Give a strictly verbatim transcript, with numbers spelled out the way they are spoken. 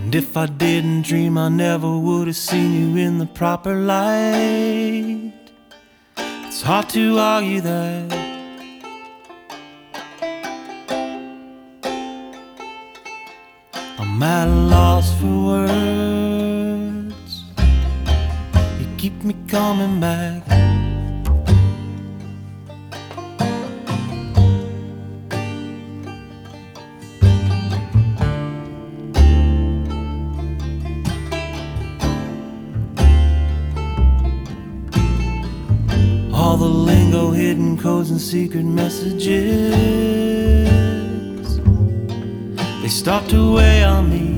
And if I didn't dream, I never would have seen you in the proper light. It's hard to argue that. I'm at a loss for words. You keep me coming back. All the lingo, hidden codes and secret messages, they start to weigh on me.